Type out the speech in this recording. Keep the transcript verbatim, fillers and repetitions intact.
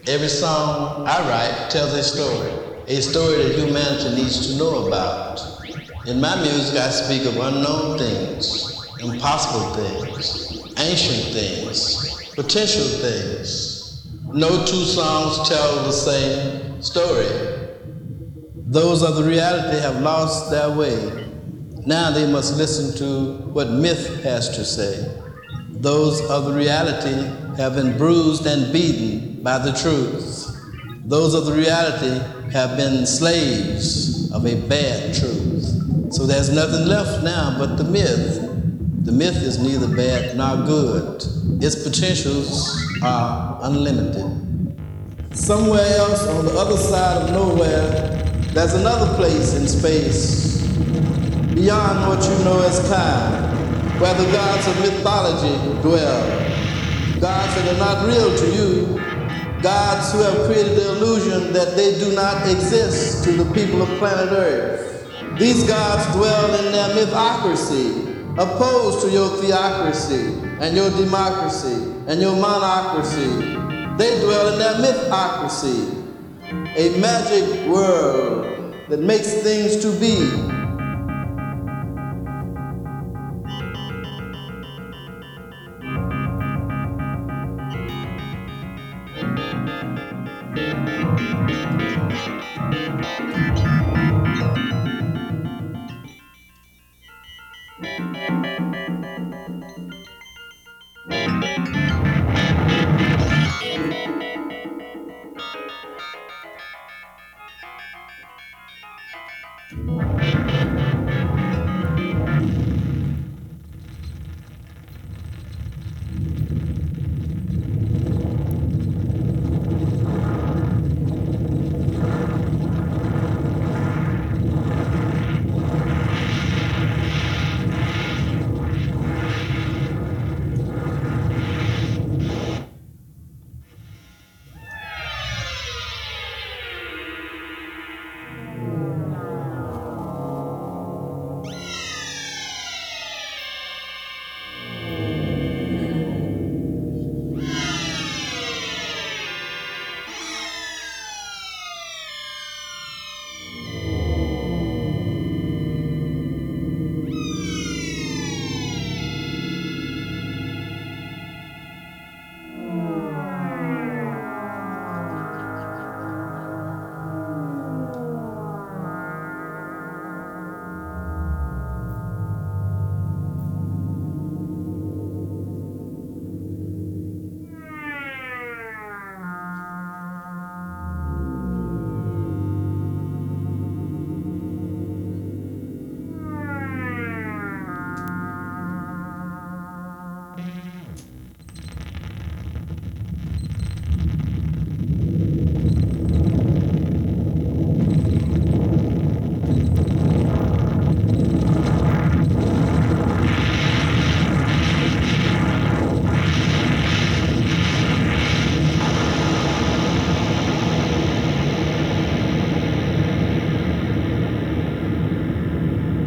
Every song I write tells a story, a story that humanity needs to know about. In my music, I speak of unknown things, impossible things, ancient things, potential things. No two songs tell the same story. Those of the reality have lost their way. Now they must listen to what myth has to say. Those of the reality have been bruised and beaten by the truth. Those of the reality have been slaves of a bad truth. So there's nothing left now but the myth. The myth is neither bad nor good. Its potentials are unlimited. Somewhere else on the other side of nowhere, there's another place in space, beyond what you know as time, where the gods of mythology dwell. Gods that are not real to you, gods who have created the illusion that they do not exist to the people of planet Earth. These gods dwell in their mythocracy, opposed to your theocracy and your democracy and your monocracy. They dwell in their mythocracy, a magic world that makes things to be.